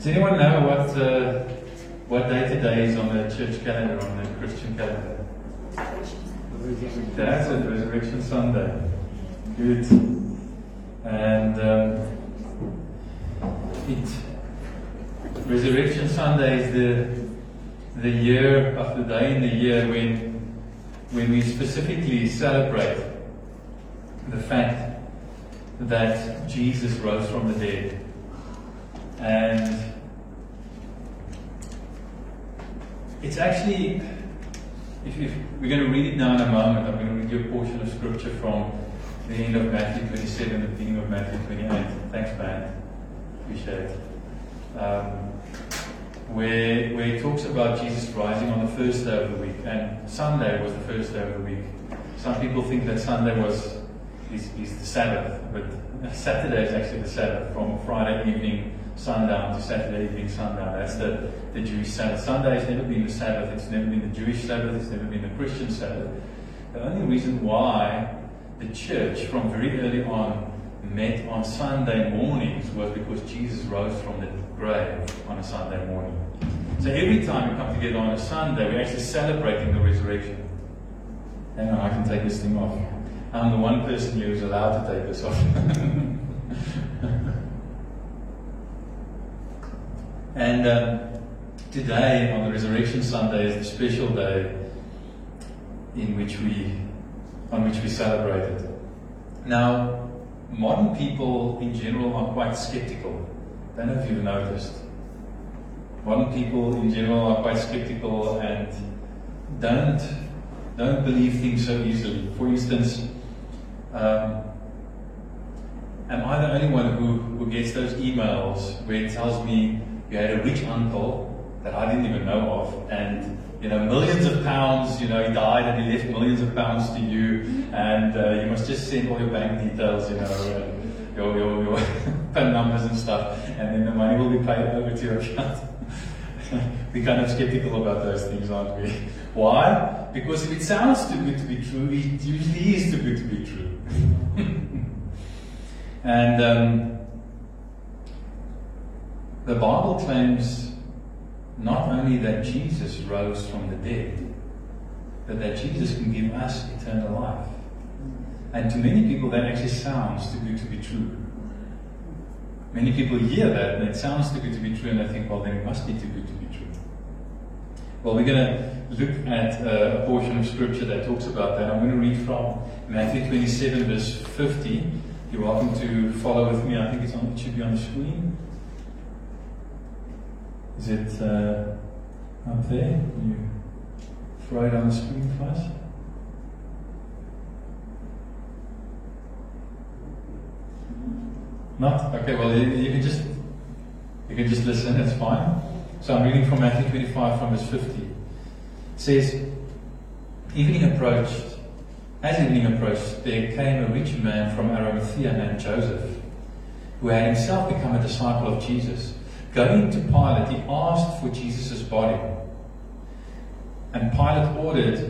Does anyone know what day today is on the church calendar, on the Christian calendar? That's it, Resurrection Sunday. Good. And Resurrection Sunday is the year of the day in the year when we specifically celebrate the fact that Jesus rose from the dead. And it's actually, if we're going to read it now in a moment, I'm going to read you a portion of scripture from the end of Matthew 27, the beginning of Matthew 28. Thanks, man. Appreciate it. Where it talks about Jesus rising on the first day of the week, and Sunday was the first day of the week. Some people think that Sunday is the Sabbath, but Saturday is actually the Sabbath, from Friday evening sundown to Saturday evening sundown. That's the Jewish Sabbath. Sunday has never been the Sabbath. It's never been the Jewish Sabbath. It's never been the Christian Sabbath. The only reason why the church from very early on met on Sunday mornings was because Jesus rose from the grave on a Sunday morning. So every time we come together on a Sunday, we're actually celebrating the resurrection. Hang on, I can take this thing off. I'm the one person here who's allowed to take this off. And today, on the Resurrection Sunday, is the special day on which we celebrate it. Now, modern people in general are quite skeptical. I don't know if you've noticed. Modern people in general are quite skeptical and don't believe things so easily. For instance, am I the only one who gets those emails where it tells me you had a rich uncle that I didn't even know of, and millions of pounds, he died and he left millions of pounds to you, and you must just send all your bank details, your PIN numbers and stuff, and then the money will be paid over to your account. We're kind of skeptical about those things, aren't we? Why? Because if it sounds too good to be true, it usually is too good to be true. And the Bible claims not only that Jesus rose from the dead, but that Jesus can give us eternal life. And to many people that actually sounds too good to be true. Many people hear that and it sounds too good to be true, and they think, well, then it must be too good to be true. Well, we're going to look at a portion of scripture that talks about that. I'm going to read from Matthew 27 verse 50. You're welcome to follow with me. I think it should be on the screen. Is it up there? Can you throw it on the screen for us? Not? Okay, well, you can just listen, it's fine. So I'm reading from Matthew 25 from verse 50. It says, As evening approached, there came a rich man from Arimathea named Joseph, who had himself become a disciple of Jesus. Going to Pilate, he asked for Jesus' body. And Pilate ordered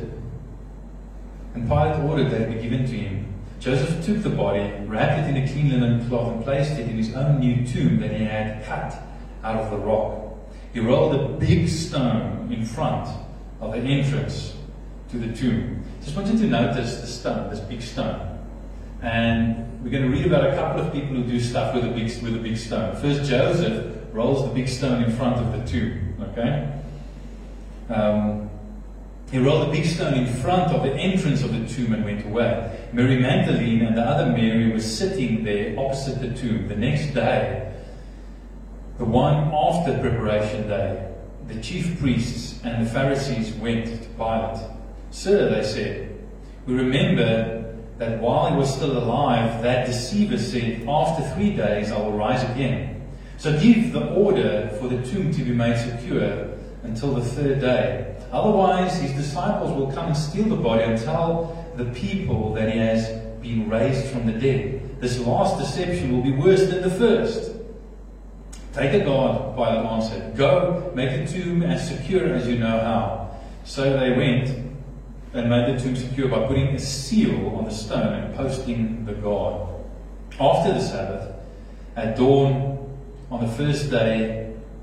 that it be given to him. Joseph took the body, wrapped it in a clean linen cloth, and placed it in his own new tomb that he had cut out of the rock. He rolled a big stone in front of the entrance to the tomb. Just want you to notice the stone, this big stone. And we're going to read about a couple of people who do stuff with a big stone. First, Joseph rolls the big stone in front of the tomb. Okay? He rolled a big stone in front of the entrance of the tomb and went away. Mary Magdalene and the other Mary were sitting there opposite the tomb. The next day, the one after preparation day, the chief priests and the Pharisees went to Pilate. Sir, they said, we remember that while he was still alive, that deceiver said, after 3 days I will rise again. So give the order for the tomb to be made secure until the 3rd day. Otherwise, his disciples will come and steal the body and tell the people that he has been raised from the dead. This last deception will be worse than the first. Take a guard, Pilate answered. Go, make the tomb as secure as you know how. So they went and made the tomb secure by putting a seal on the stone and posting the guard. After the Sabbath, at dawn on the first day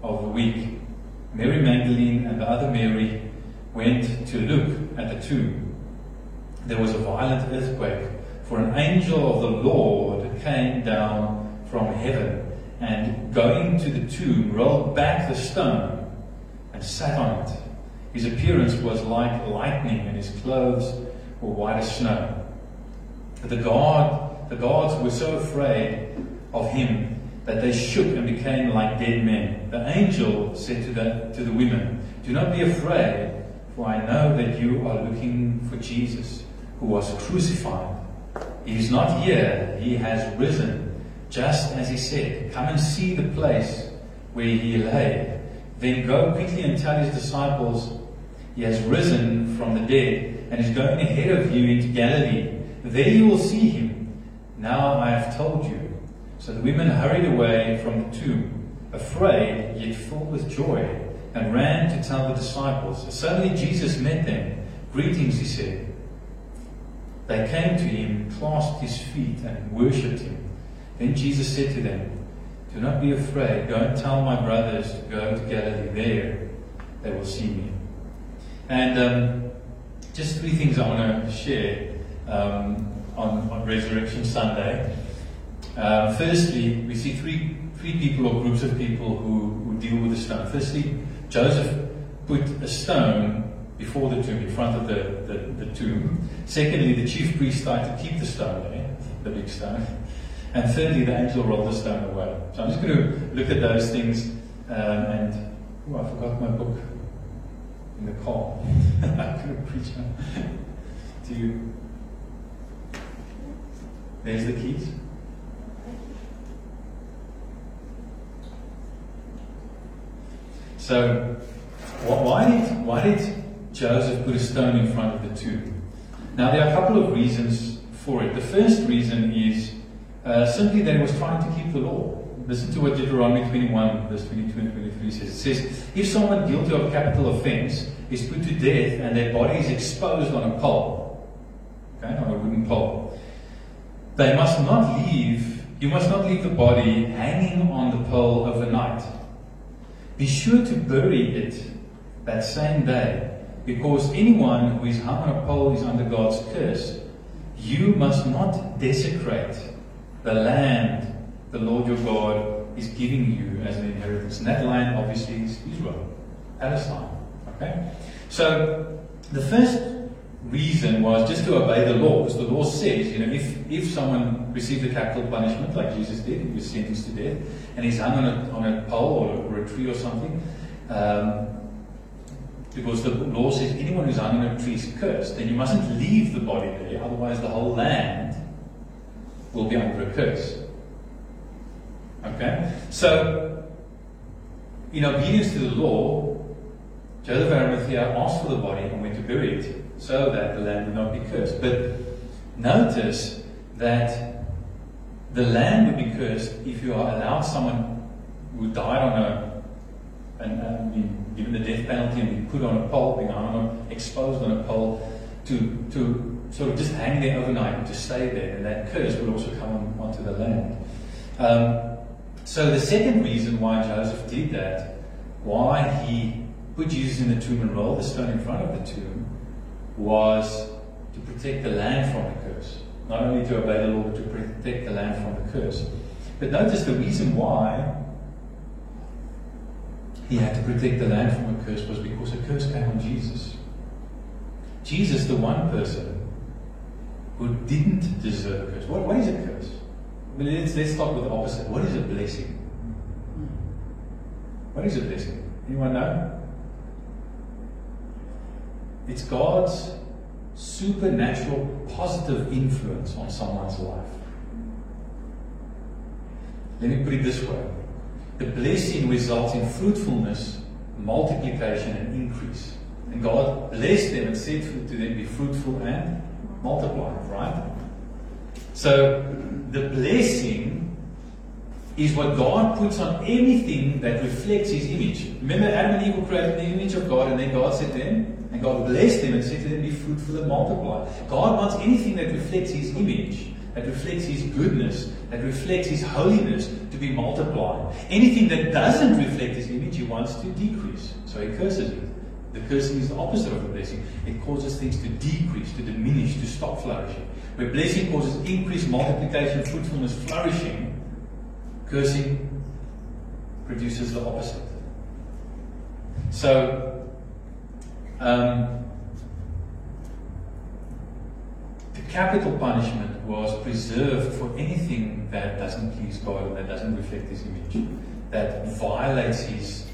of the week, Mary Magdalene and the other Mary went to look at the tomb. There was a violent earthquake, for an angel of the Lord came down from heaven, and going to the tomb, rolled back the stone and sat on it. His appearance was like lightning, and his clothes were white as snow. The guards were so afraid of him that they shook and became like dead men. The angel said to the women, "Do not be afraid, for I know that you are looking for Jesus, who was crucified. He is not here, he has risen, just as he said. Come and see the place where he lay. Then go quickly and tell his disciples, he has risen from the dead and is going ahead of you into Galilee. There you will see him. Now I have told you." So the women hurried away from the tomb, afraid yet filled with joy, and ran to tell the disciples. Suddenly Jesus met them. "Greetings," he said. They came to him, clasped his feet, and worshipped him. Then Jesus said to them, "Do not be afraid. Go and tell my brothers to go to Galilee. There they will see me." And just three things I want to share on Resurrection Sunday. Firstly, we see three people or groups of people who deal with the stone. Firstly, Joseph put a stone before the tomb, in front of the tomb. Secondly, the chief priest tried to keep the stone there, the big stone. And thirdly, the angel rolled the stone away. So I'm just going to look at those things. I forgot my book in the car. I couldn't preach to you. There's the keys. So, why did Joseph put a stone in front of the tomb? Now, there are a couple of reasons for it. The first reason is simply that he was trying to keep the law. Listen to what Deuteronomy 21, verse 22 and 23 says. It says, "If someone guilty of capital offense is put to death and their body is exposed on a pole," okay, on a wooden pole, you must not leave the body hanging on the pole overnight. Be sure to bury it that same day, because anyone who is hung on a pole is under God's curse. You must not desecrate the land the Lord your God is giving you as an inheritance." And that land obviously is Israel, Palestine. Okay? So the first reason was just to obey the law, because the law says, if someone received a capital punishment like Jesus did, he was sentenced to death, and he's hung on a pole or a tree or something, because the law says anyone who's hung on a tree is cursed, then you mustn't leave the body there, otherwise the whole land will be under a curse. Okay? So, in obedience to the law, Joseph of Arimathea asked for the body and went to bury it, so that the land would not be cursed. But notice that the land would be cursed if you allowed someone who died given the death penalty and be put on a pole, being exposed on a pole, to sort of just hang there overnight, to stay there, and that curse would also come onto the land. So the second reason why Joseph did that, why he put Jesus in the tomb and rolled the stone in front of the tomb, was to protect the land from the curse. Not only to obey the law, but to protect the land from the curse. But notice the reason why he had to protect the land from a curse was because a curse came on Jesus. Jesus, the one person who didn't deserve a curse. What is a curse? Well, let's start with the opposite. What is a blessing? What is a blessing? Anyone know? It's God's supernatural positive influence on someone's life. Let me put it this way. The blessing results in fruitfulness, multiplication, and increase. And God blessed them and said to them, "Be fruitful and multiply," right? So, the blessing is what God puts on anything that reflects His image. Remember, Adam and Eve were created in the image of God, and then God said to them, and God blessed them and said to them, "Be fruitful and multiply." God wants anything that reflects His image, that reflects His goodness, that reflects His holiness to be multiplied. Anything that doesn't reflect His image, He wants to decrease. So He curses it. The cursing is the opposite of the blessing. It causes things to decrease, to diminish, to stop flourishing. Where blessing causes increase, multiplication, fruitfulness, flourishing, cursing produces the opposite. So, the capital punishment was preserved for anything that doesn't please God and that doesn't reflect His image, that violates His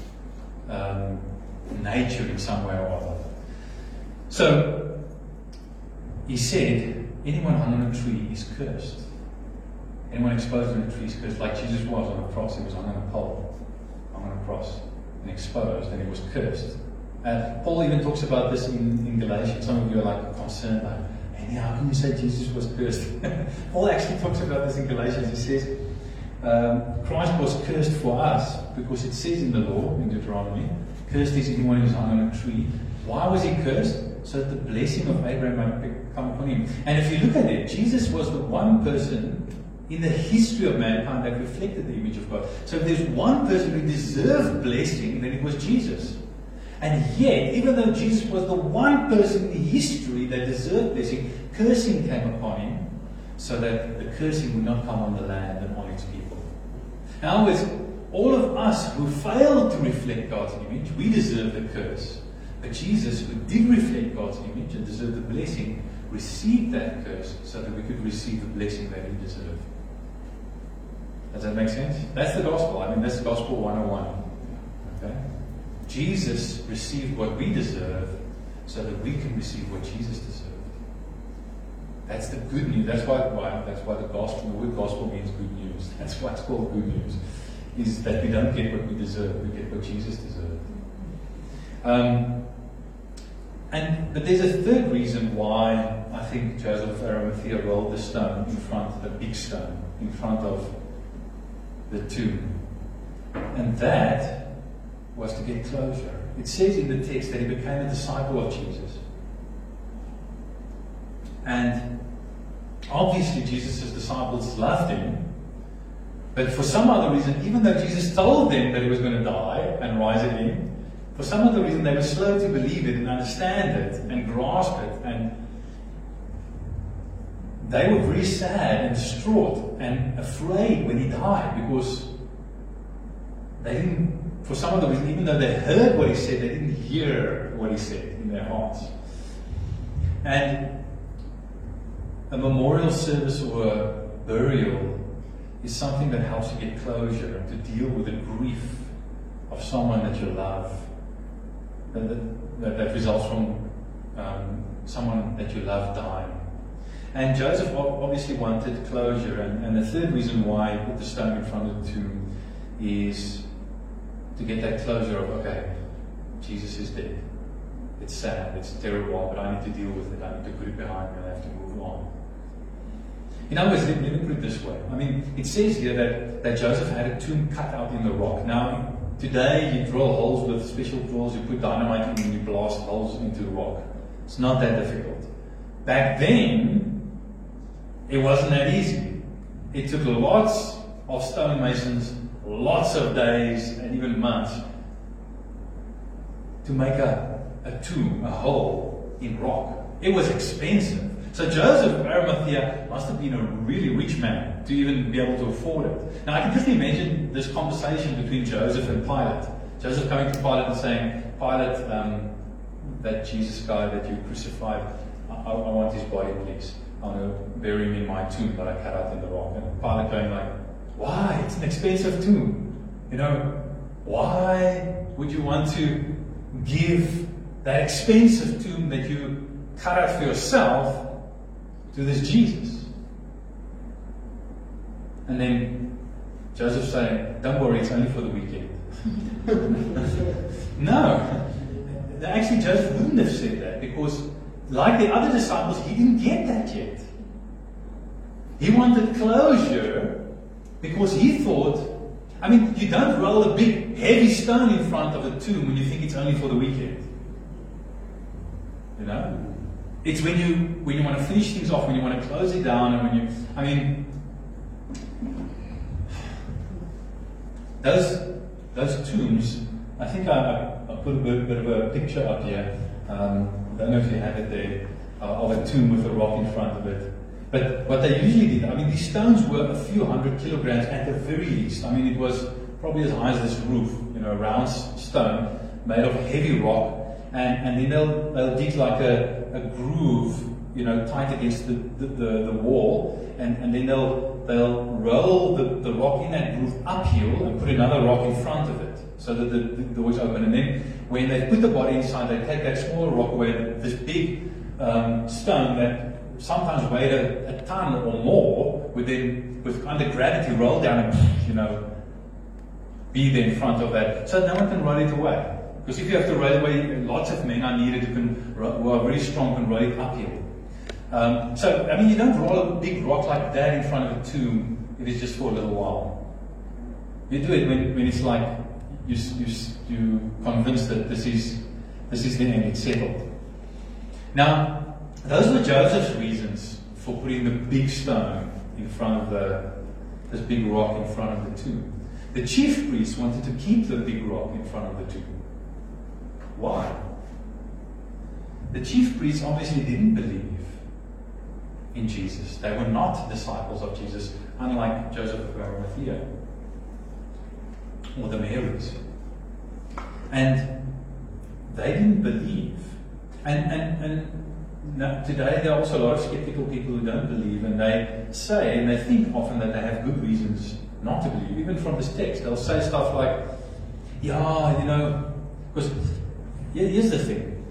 nature in some way or other. So, He said, anyone hung on a tree is cursed. Anyone exposed on a tree is cursed, like Jesus was on a cross. He was hung on a pole, hung on a cross, and exposed, and He was cursed. Paul even talks about this in Galatians. Some of you are like concerned, like, hey, how can you say Jesus was cursed? Paul actually talks about this in Galatians. He says, Christ was cursed for us, because it says in the law, in Deuteronomy, cursed is anyone who's hung on a tree. Why was He cursed? So that the blessing of Abraham might come upon Him. And if you look at it, Jesus was the one person in the history of mankind that reflected the image of God. So if there's one person who deserved blessing, then it was Jesus. And yet, even though Jesus was the one person in history that deserved blessing, cursing came upon Him, so that the cursing would not come on the land and on its people. In other words, all of us who failed to reflect God's image, we deserve the curse. But Jesus, who did reflect God's image and deserved the blessing, received that curse so that we could receive the blessing that He deserved. Does that make sense? That's the gospel. I mean, that's gospel 101. Okay? Jesus received what we deserve so that we can receive what Jesus deserved. That's the good news. That's why the gospel, the word gospel means good news. That's why it's called good news. Is that we don't get what we deserve, we get what Jesus deserved. But there's a third reason why I think Joseph of Arimathea rolled the stone in front, the big stone, in front of the tomb. And that was to get closure. It says in the text that he became a disciple of Jesus. And obviously Jesus' disciples loved him. But for some other reason, even though Jesus told them that he was going to die and rise again, for some other reason they were slow to believe it and understand it and grasp it. And they were very sad and distraught and afraid when he died, because they didn't, for some other reason, even though they heard what he said, they didn't hear what he said in their hearts. And a memorial service or a burial is something that helps you get closure and to deal with the grief of someone that you love, that results from someone that you love dying. And Joseph obviously wanted closure, and the third reason why he put the stone in front of the tomb is to get that closure of, okay, Jesus is dead. It's sad, it's terrible, but I need to deal with it. I need to put it behind me, and I have to move on. In other words, let me put it this way. I mean, it says here that Joseph had a tomb cut out in the rock. Now, today you drill holes with special drills, you put dynamite in and you blast holes into the rock. It's not that difficult. Back then, it wasn't that easy. It took lots of stonemasons, lots of days, and even months to make a tomb, a hole in rock. It was expensive. So Joseph of Arimathea must have been a really rich man to even be able to afford it. Now I can just imagine this conversation between Joseph and Pilate. Joseph coming to Pilate and saying, Pilate, that Jesus guy that you crucified, I want his body, please. I want to bury him in my tomb that I cut out in the rock. And Pilate going like, why? It's an expensive tomb. You know, why would you want to give that expensive tomb that you cut out for yourself to this Jesus? And then Joseph saying, don't worry, it's only for the weekend. No. Actually, Joseph wouldn't have said that, because like the other disciples, he didn't get that yet. He wanted closure because he thought, I mean, you don't roll a big heavy stone in front of a tomb when you think it's only for the weekend. You know? It's when you want to finish things off, when you want to close it down, and Those tombs, I think I put a bit of a picture up here. I don't know if you have it there, of a tomb with a rock in front of it. But what they usually did, I mean, these stones were a few hundred kilograms at the very least. I mean, it was probably as high as this roof, a round stone made of heavy rock, and then they'll dig like a groove, tight against the wall, and then they'll roll the rock in that groove uphill and put another rock in front of it, so that the doors open. And then when they put the body inside, they take that smaller rock away, this big stone that sometimes weighed a ton or more, would then, with under gravity, roll down and, be there in front of that. So no one can roll it away. Because if you have to roll away, lots of men are needed who are very strong, can roll it uphill. So, I mean, you don't roll a big rock like that in front of a tomb if it's just for a little while. You do it when it's like you're convinced that this is the end, it's settled. Now, those were Joseph's reasons for putting the big stone in front of this big rock in front of the tomb. The chief priests wanted to keep the big rock in front of the tomb. Why? The chief priests obviously didn't believe in Jesus. They were not disciples of Jesus, unlike Joseph of Arimathea or the Marys. And they didn't believe. And now, today there are also a lot of skeptical people who don't believe, and they say, and they think often that they have good reasons not to believe. Even from this text, they'll say stuff like, because here's the thing.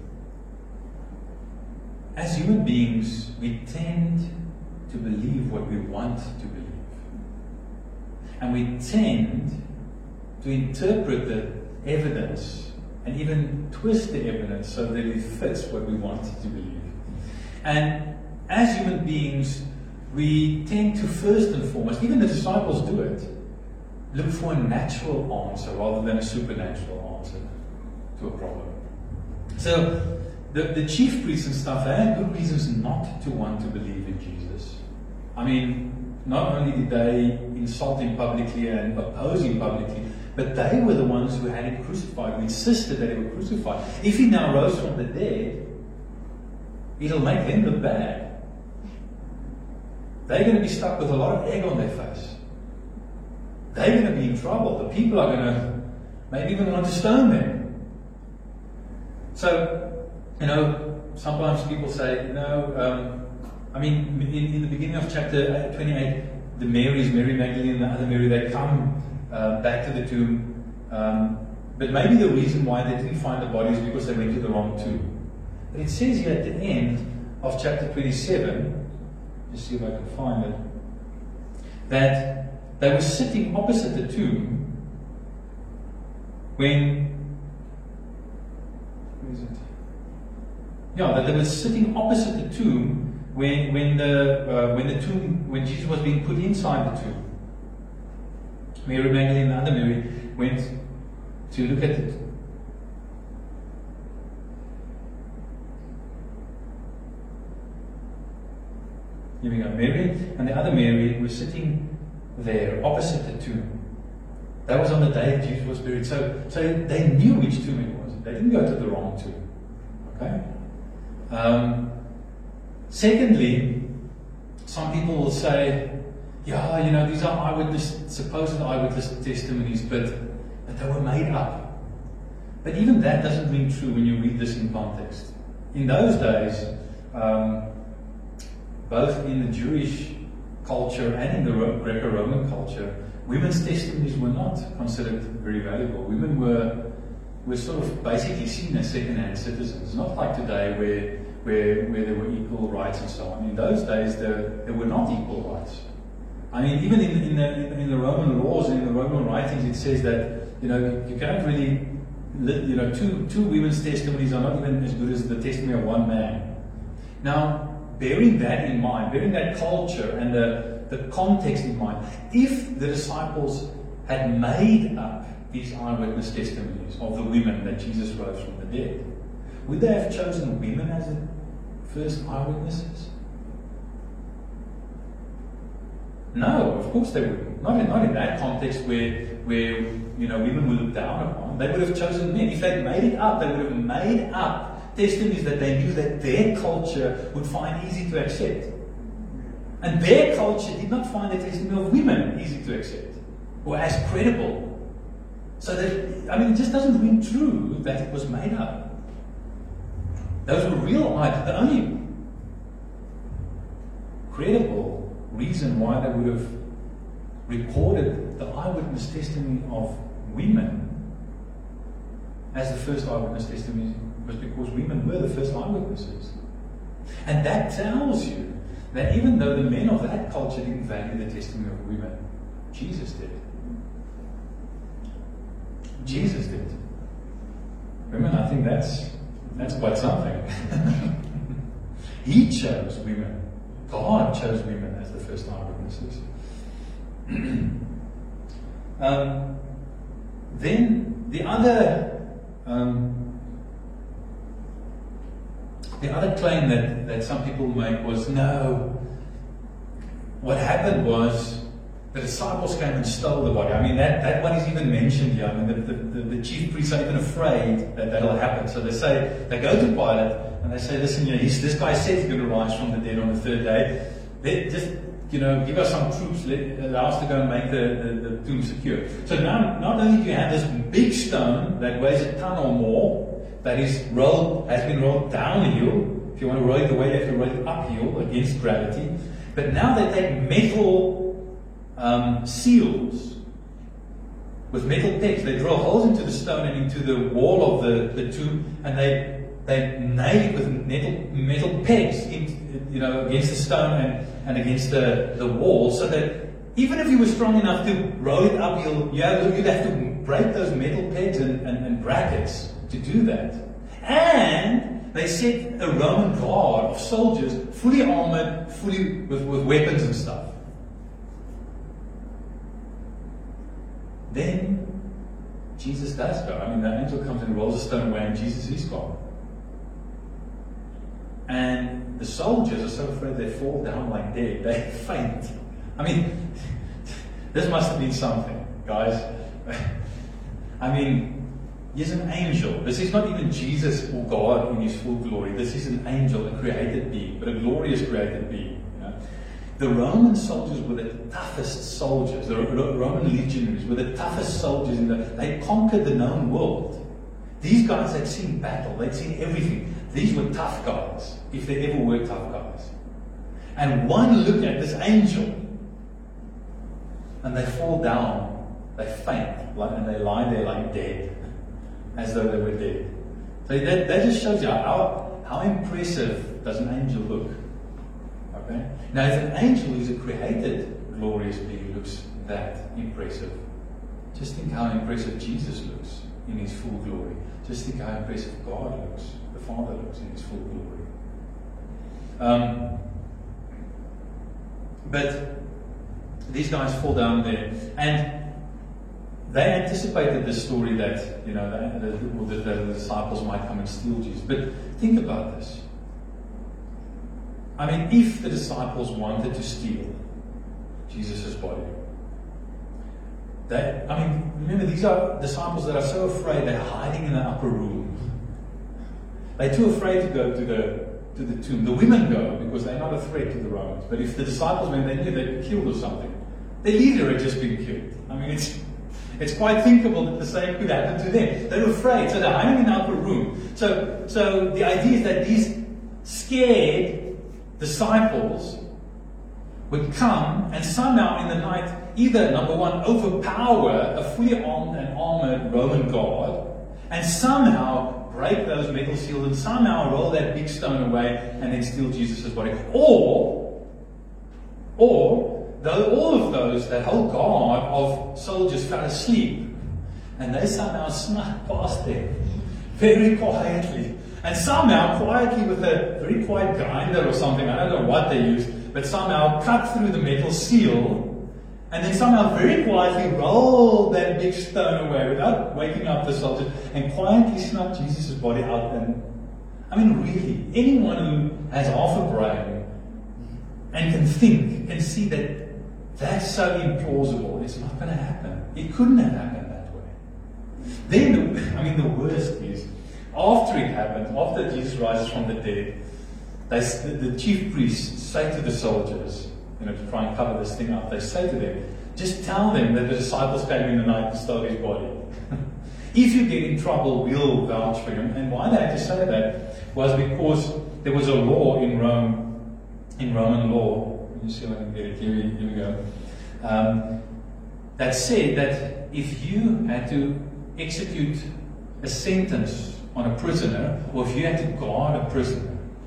As human beings, we tend to believe what we want to believe. And we tend to interpret the evidence and even twist the evidence so that it fits what we want to believe. And as human beings, we tend to first and foremost, even the disciples do it, look for a natural answer rather than a supernatural answer to a problem. So the chief priests and stuff, they had good reasons not to want to believe in Jesus. I mean, not only did they insult him publicly and oppose him publicly, but they were the ones who had him crucified, who insisted that he were crucified. If he now rose from the dead, it'll make them look bad. They're going to be stuck with a lot of egg on their face. They're going to be in trouble. The people are going to maybe even want to stone them. So, sometimes people say, I mean, in the beginning of chapter 28, the Marys, Mary Magdalene and the other Mary, they come back to the tomb. But maybe the reason why they didn't find the body is because they went to the wrong tomb. But it says here at the end of chapter 27, just see if I can find it, that they were sitting opposite the tomb when, where is it? Yeah, that they were sitting opposite the tomb when Jesus was being put inside the tomb. Mary Magdalene and the other Mary went to look at it. Here we go. Mary and the other Mary were sitting there opposite the tomb. That was on the day Jesus was buried. So they knew which tomb it was. They didn't go to the wrong tomb. Okay? Secondly, some people will say, these are supposed eyewitness testimonies, but they were made up. But even that doesn't ring true when you read this in context. In those days, both in the Jewish culture and in the Greco-Roman culture, women's testimonies were not considered very valuable. Women were sort of basically seen as second-hand citizens, not like today where there were equal rights and so on. In those days, there were not equal rights. I mean, even in the Roman laws and in the Roman writings, it says that you can't really, two women's testimonies are not even as good as the testimony of one man. Now, bearing that in mind, bearing that culture and the context in mind, if the disciples had made up these eyewitness testimonies of the women that Jesus rose from the dead, would they have chosen women as the first eyewitnesses? No, of course they wouldn't. Not in that context where women were looked down upon. They would have chosen men. If they'd made it up, they would have made up testimonies that they knew that their culture would find easy to accept. And their culture did not find the testimony of women easy to accept or as credible. So that, it just doesn't ring true that it was made up. Those were real items. The only credible reason why they would have recorded the eyewitness testimony of women as the first eyewitness testimony was because women were the first eyewitnesses. And that tells you that even though the men of that culture didn't value the testimony of women, Jesus did. Jesus did. Women, I think that's quite something. He chose women. God chose women as the first eyewitnesses. Then the other claim that some people make was, no, what happened was the disciples came and stole the body. That one is even mentioned here. The chief priests are even afraid that that'll happen. So they go to Pilate and they say, listen, this guy said he's going to rise from the dead on the third day. Just, give us some troops, allow us to go and make the tomb secure. So now, not only do you have this big stone that weighs a ton or more, that has been rolled downhill. If you want to roll it away, you have to roll it uphill against gravity. But now they take metal seals with metal pegs. They drill holes into the stone and into the wall of the tomb, and they nail it with metal pegs against the stone and against the wall, so that even if you were strong enough to roll it uphill, you'd have to break those metal pegs and brackets to do that. And they set a Roman guard of soldiers, fully armored, fully with weapons and stuff. Then Jesus does go. The angel comes and rolls a stone away, and Jesus is gone. And the soldiers are so afraid they fall down like dead. They faint. This must have been something, guys. He's an angel. This is not even Jesus or God in his full glory. This is an angel, a created being, but a glorious created being. The Roman soldiers were the toughest soldiers. The Roman legionaries were the toughest soldiers. They conquered the known world. These guys had seen battle. They'd seen everything. These were tough guys, if there ever were tough guys. And one look at this angel, and they fall down, they faint, and they lie there like dead, as though they were dead. So that just shows you how impressive does an angel look. Okay? Now, if an angel who's a created, glorious being looks that impressive, just think how impressive Jesus looks in his full glory. Just think how impressive God looks, the Father looks in his full glory. But these guys fall down there, and they anticipated the story that the disciples might come and steal Jesus. But think about this. If the disciples wanted to steal Jesus' body, remember, these are disciples that are so afraid they're hiding in the upper room. They're too afraid to go to the tomb. The women go because they're not a threat to the Romans. But if the disciples, when they knew they'd be killed or something, their leader had just been killed. It's quite thinkable that the same could happen to them. They're afraid, so they're hiding in the upper room. So the idea is that these scared disciples would come and somehow in the night either, number one, overpower a fully armed and armored Roman guard, and somehow break those metal seals and somehow roll that big stone away and then steal Jesus' body. Or though all of those, that whole guard of soldiers fell asleep, and they somehow snuck past them very quietly, and somehow quietly with a very quiet grinder or something, I don't know what they used, but somehow cut through the metal seal, and then somehow very quietly rolled that big stone away without waking up the soldiers, and quietly snuck Jesus' body out. And really, anyone who has half a brain and can think, can see that That's so implausible. It's not going to happen. It couldn't have happened that way. Then, the worst is, after it happens, after Jesus rises from the dead, the chief priests say to the soldiers, to try and cover this thing up, they say to them, just tell them that the disciples came in the night and stole his body. If you get in trouble, we'll vouch for him. And why they had to say that was because there was a law in Rome, in Roman law. Let me see if I can get it here. Here we go. That said that if you had to execute a sentence on a prisoner, or if you had to guard a prisoner,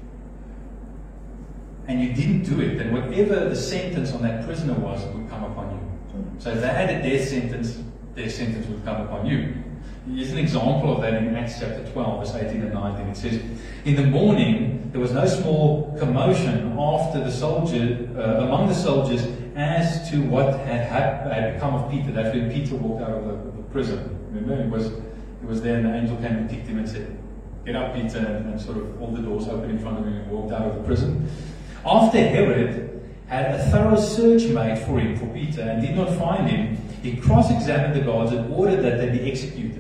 and you didn't do it, then whatever the sentence on that prisoner was would come upon you. So if they had a death sentence, their sentence would come upon you. Here's an example of that in Acts chapter 12, verse 18 and 19. It says, in the morning there was no small commotion after the soldier, among the soldiers as to what had become of Peter. That's when Peter walked out of the prison. Remember, it was there and the angel came and kicked him and said, get up, Peter, and sort of all the doors opened in front of him and walked out of the prison. After Herod had a thorough search made for him, for Peter, and did not find him, he cross-examined the guards and ordered that they be executed.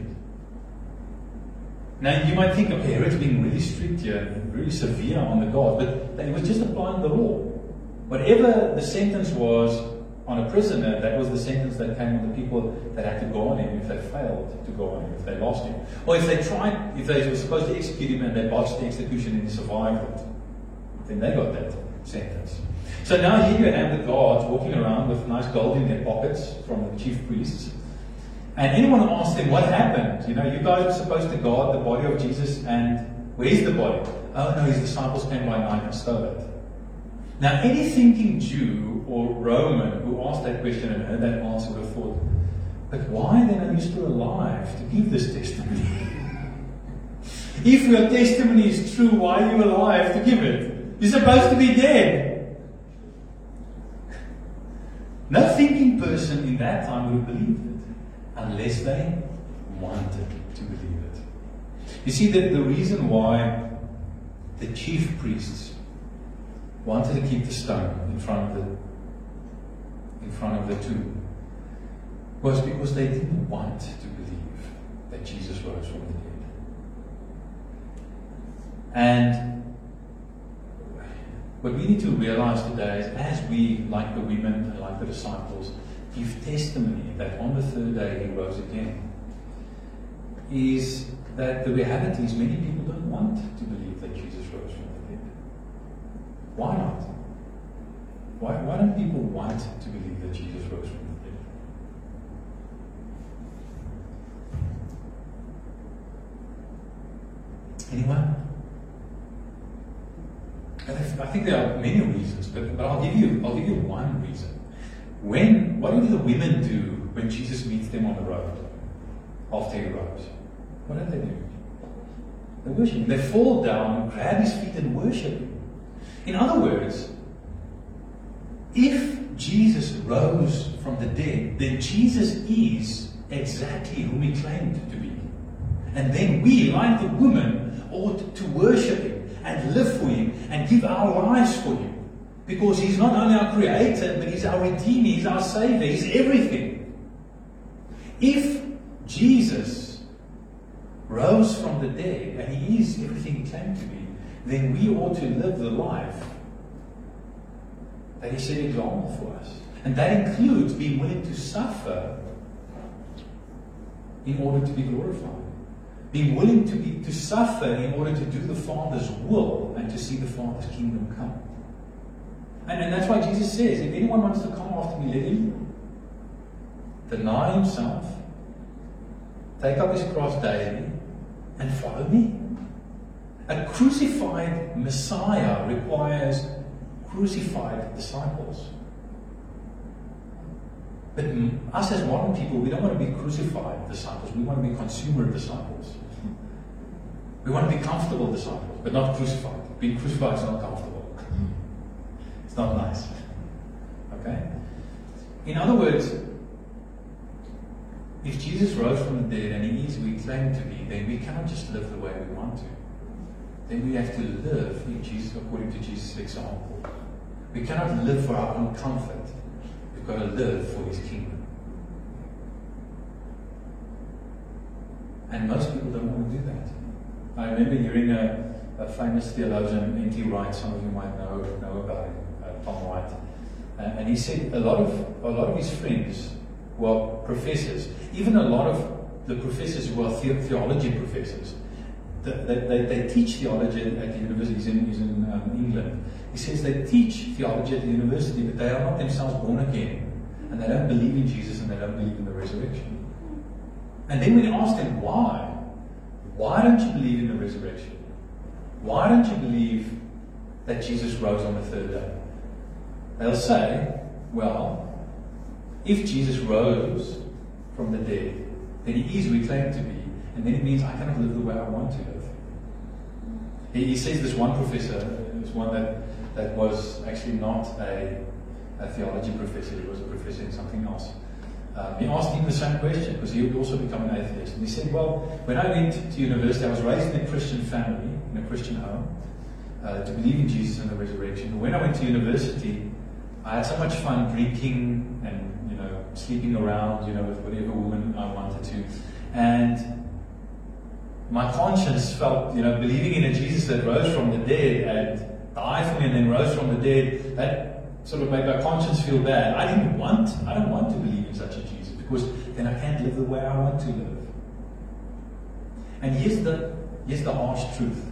Now, you might think of Herod's being really strict here, really severe on the guards, but he was just applying the law. Whatever the sentence was on a prisoner, that was the sentence that came on the people that had to guard him if they failed to guard him, if they lost him. Or if they were supposed to execute him and they botched the execution and he survived it, then they got that sentence. So now here you have the guards walking around with nice gold in their pockets from the chief priests. And anyone asks them, what happened? You guys were supposed to guard the body of Jesus, and where's the body? Oh no, his disciples came by night and stole it. Now any thinking Jew or Roman who asked that question and heard that answer would have thought, but why then are you still alive to give this testimony? If your testimony is true, why are you alive to give it? You're supposed to be dead. No thinking person in that time would have believed it, unless they wanted to believe it. You see, the reason why the chief priests wanted to keep the stone in front of the tomb was because they didn't want to believe that Jesus rose from the dead. And what we need to realize today is, as we, like the women and like the disciples, give testimony that on the third day he rose again, is that the reality is many people don't want to believe that Jesus rose from the dead. Why not? Why don't people want to believe that Jesus rose from the dead? Anyone? I think there are many reasons, but I'll give you one reason. What do the women do when Jesus meets them on the road after he rose? What do? They worship him. They fall down, grab his feet and worship him. In other words, if Jesus rose from the dead, then Jesus is exactly whom he claimed to be. And then we, like the woman, ought to worship him and live for him and give our lives for him. Because he's not only our creator, but he's our redeemer, he's our savior, he's everything. If Jesus rose from the dead and he is everything he claimed to be, then we ought to live the life that he set an example for us. And that includes being willing to suffer in order to be glorified. Being willing to suffer in order to do the Father's will and to see the Father's kingdom come. And that's why Jesus says, if anyone wants to come after me, let him deny himself, take up his cross daily, and follow me. A crucified Messiah requires crucified disciples. But us as modern people, we don't want to be crucified disciples. We want to be consumer disciples. We want to be comfortable disciples, but not crucified. Being crucified is not comfortable. It's not nice. Okay? In other words, if Jesus rose from the dead and he is who he claimed to be, then we cannot just live the way we want to. Then we have to live in Jesus according to Jesus' example. We cannot live for our own comfort. We've got to live for His kingdom. And most people don't want to do that. I remember hearing a famous theologian, N.T. Wright, some of you might know about him, Tom Wright, and he said a lot of his friends were professors, even a lot of the professors who are theology professors. They teach theology at the university. He's in England. He says they teach theology at the university, but they are not themselves born again, and they don't believe in Jesus, and they don't believe in the resurrection. And then when you ask them why don't you believe in the resurrection? Why don't you believe that Jesus rose on the third day? They'll say, well, if Jesus rose from the dead, then He is who He claimed to be, and then it means I cannot live the way I want to live. He says this one professor, this one that was actually not a theology professor, he was a professor in something else. He asked him the same question, because he would also become an atheist. And he said, well, when I went to university, I was raised in a Christian family, in a Christian home, to believe in Jesus and the resurrection. But when I went to university, I had so much fun drinking and, sleeping around, with whatever woman I wanted to. And my conscience felt, believing in a Jesus that rose from the dead and died for me and then rose from the dead, that sort of made my conscience feel bad. I don't want to believe in such a Jesus, because then I can't live the way I want to live. And here's the harsh truth.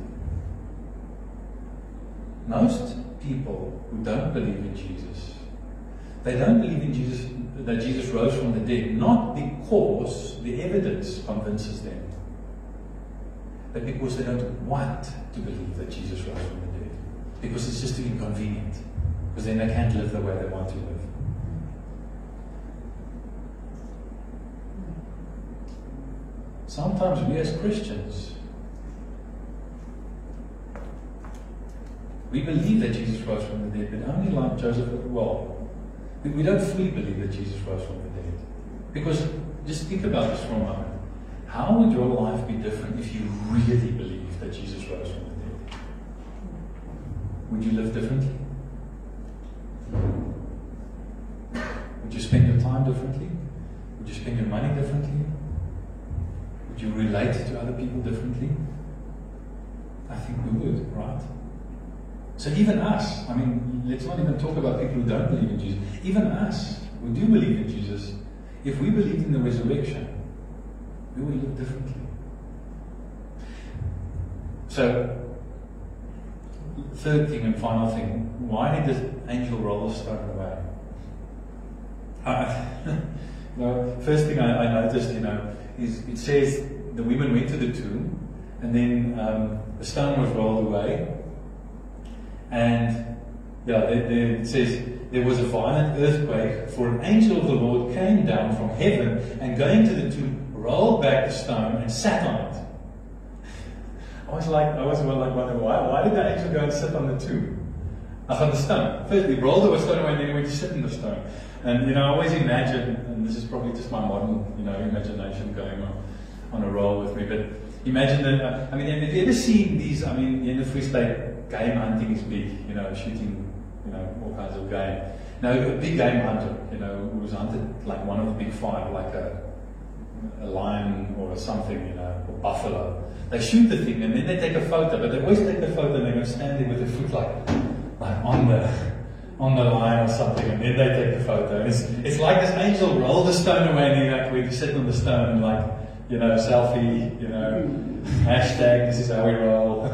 Most people who don't believe in Jesus, they don't believe in Jesus, that Jesus rose from the dead, not because the evidence convinces them, but because they don't want to believe that Jesus rose from the dead, because it's just too inconvenient. Because then they can't live the way they want to live. Sometimes we as Christians, we believe that Jesus rose from the dead, but only like Joseph, we don't fully believe that Jesus rose from the dead. Because, just think about this for a moment. How would your life be different if you really believed that Jesus rose from the dead? Would you live differently? Would you spend your time differently? Would you spend your money differently? Would you relate to other people differently? I think we would, right? So even us, let's not even talk about people who don't believe in Jesus. Even us, who do believe in Jesus, if we believed in the resurrection, we would live differently. So, third thing and final thing, why did the angel roll the stone away? First thing I noticed, is it says the women went to the tomb, and then the stone was rolled away, and it says there was a violent earthquake, for an angel of the Lord came down from heaven, and going to the tomb, rolled back the stone and sat on it. I was wondering why did the angel go and sit on the tomb? On the stone. First, he rolled the stone away, and then he went to sit in the stone. And I always imagine, and this is probably just my modern, imagination going on a roll with me, but imagine that. Have you ever seen these? In the Free State, game hunting is big. Shooting, all kinds of game. Now, a big game hunter, who was hunted like one of the big five, like a lion or something, or buffalo. They shoot the thing and then they take a photo, but they always take the photo and they're going to stand there with their foot like on the line or something, and then they take the photo. And it's like this angel rolled the stone away, and then we sit on the stone and selfie, hashtag this is how we roll.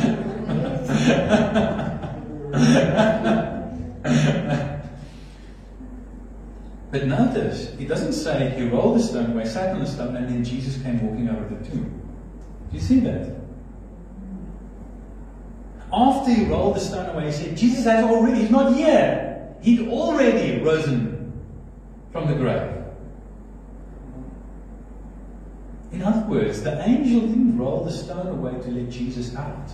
But notice, it doesn't say he rolled the stone away, sat on the stone, and then Jesus came walking out of the tomb. Do you see that? After he rolled the stone away, he said, Jesus has already, he's not here. He'd already risen from the grave. In other words, the angel didn't roll the stone away to let Jesus out.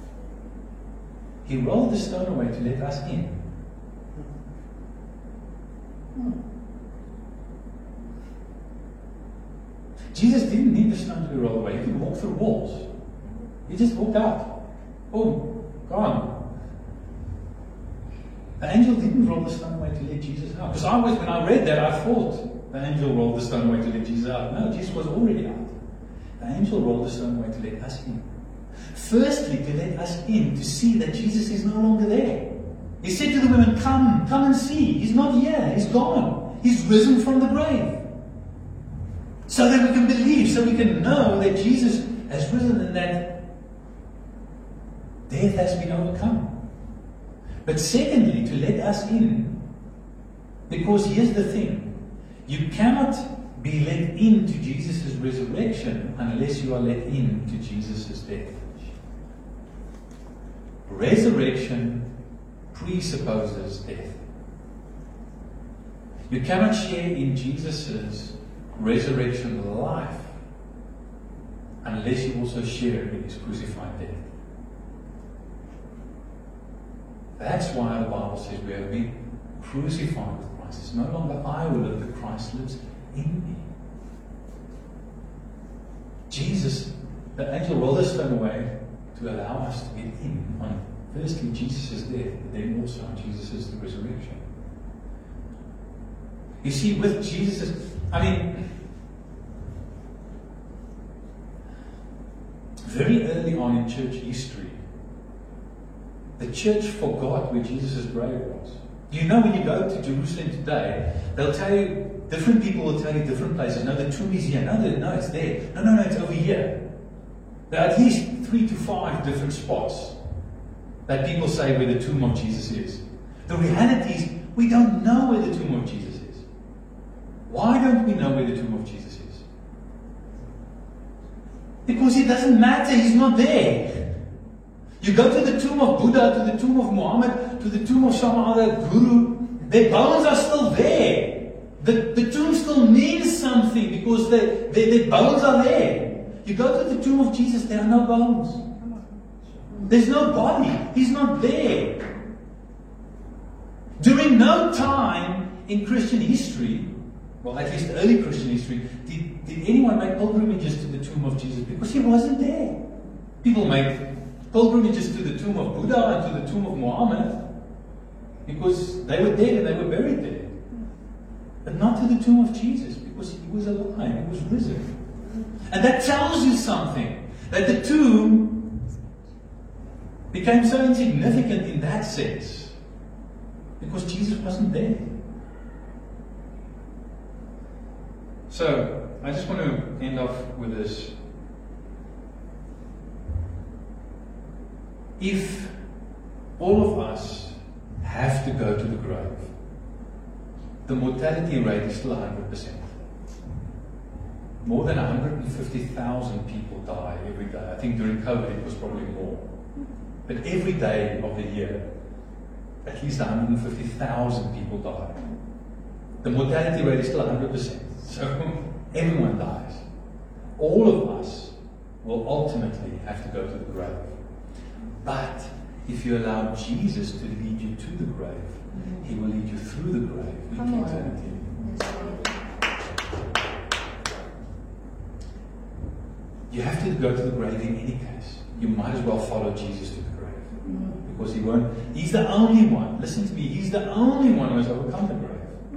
He rolled the stone away to let us in. Jesus didn't need the stone to be rolled away. He could walk through walls. He just walked out. Boom. Gone. The angel didn't roll the stone away to let Jesus out. Because when I read that, I thought the angel rolled the stone away to let Jesus out. No, Jesus was already out. The angel rolled the stone away to let us in. Firstly, to let us in, to see that Jesus is no longer there. He said to the women, come and see. He's not here, he's gone. He's risen from the grave. So that we can believe, so we can know that Jesus has risen and that death has been overcome. But secondly, to let us in, because here's the thing, you cannot be let into Jesus' resurrection unless you are let into Jesus' death. Resurrection presupposes death. You cannot share in Jesus' resurrection life unless you also share in his crucified death. That's why the Bible says we have been crucified with Christ. It's no longer I who live, but Christ lives in me. Jesus, the angel rolled the stone away to allow us to get in on firstly Jesus' death, but then also on Jesus' resurrection. You see, with Jesus, very early on in church history, the church forgot where Jesus' grave was. You know, when you go to Jerusalem today, they'll tell you, different people will tell you different places. No, the tomb is here. No, it's there. No, it's over here. There are at least 3 to 5 different spots that people say where the tomb of Jesus is. The reality is, we don't know where the tomb of Jesus is. Why don't we know where the tomb of Jesus is? Because it doesn't matter, he's not there. You go to the tomb of Buddha, to the tomb of Muhammad, to the tomb of some other guru, their bones are still there. The tomb still means something because their bones are there. You go to the tomb of Jesus, there are no bones. There's no body. He's not there. During no time in Christian history, well, at least early Christian history, did anyone make pilgrimages to the tomb of Jesus? Because he wasn't there. People make pilgrimages to the tomb of Buddha and to the tomb of Muhammad because they were dead and they were buried there. But not to the tomb of Jesus because he was alive, he was risen. And that tells you something, that the tomb became so insignificant in that sense because Jesus wasn't there. So, I just want to end off with this. If all of us have to go to the grave, the mortality rate is still 100%. More than 150,000 people die every day. I think during COVID it was probably more. But every day of the year, at least 150,000 people die. The mortality rate is still 100%. So everyone dies. All of us will ultimately have to go to the grave. But if you allow Jesus to lead you to the grave, he will lead you through the grave into eternity. You have to go to the grave in any case. You might as well follow Jesus to the grave. Because he won't. He's the only one. Listen to me. He's the only one who has overcome the grave.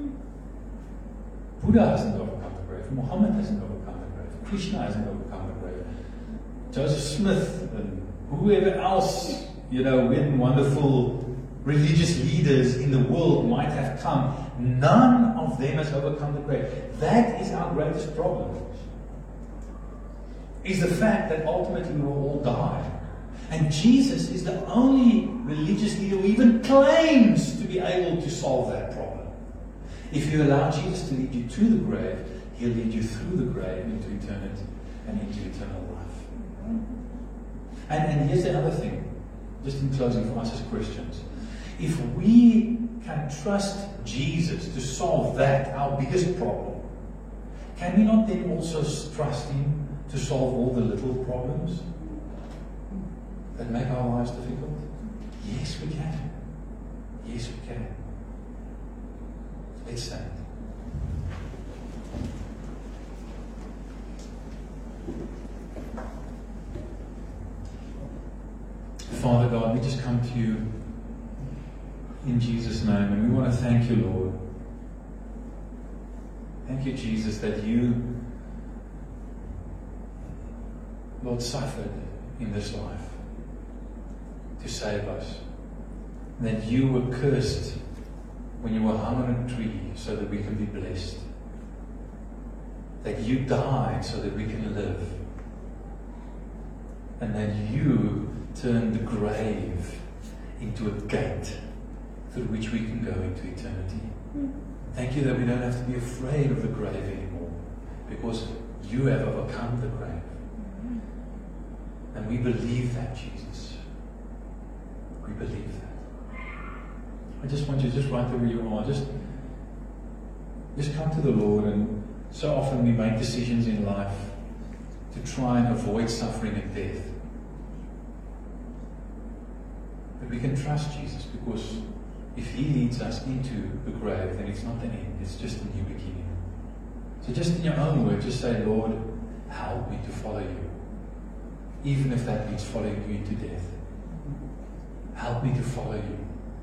Buddha hasn't overcome the grave. Muhammad hasn't overcome the grave. Krishna hasn't overcome the grave. Joseph Smith and whoever else, when wonderful religious leaders in the world might have come, none of them has overcome the grave. That is our greatest problem. Is the fact that ultimately we will all die. And Jesus is the only religious leader who even claims to be able to solve that problem. If you allow Jesus to lead you to the grave, he'll lead you through the grave into eternity and into eternal life. And here's the other thing, just in closing for us as Christians. If we can trust Jesus to solve that, our biggest problem, can we not then also trust him to solve all the little problems that make our lives difficult? Yes, we can. Yes, we can. Let's stand. Father God, we just come to you in Jesus' name. And we want to thank you, Lord. Thank you, Jesus, that you, Lord, suffered in this life to save us. That you were cursed when you were hung on a tree so that we can be blessed. That you died so that we can live. And that you turned the grave into a gate through which we can go into eternity. Thank you that we don't have to be afraid of the grave anymore, because you have overcome the grave. And we believe that, Jesus. We believe that. I just want you to just right there where you are, just come to the Lord. And so often we make decisions in life to try and avoid suffering and death. But we can trust Jesus, because if He leads us into the grave, then it's not the end, it's just a new beginning. So just in your own words, just say, Lord, help me to follow you. Even if that means following you into death. Help me to follow you.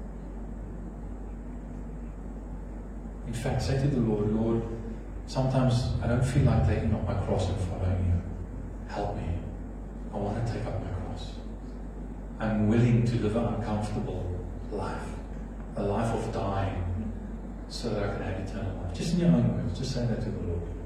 In fact, say to the Lord, Lord, sometimes I don't feel like taking up my cross and following you. Help me. I want to take up my cross. I'm willing to live an uncomfortable life. A life of dying, so that I can have eternal life. Just in your own words, just say that to the Lord.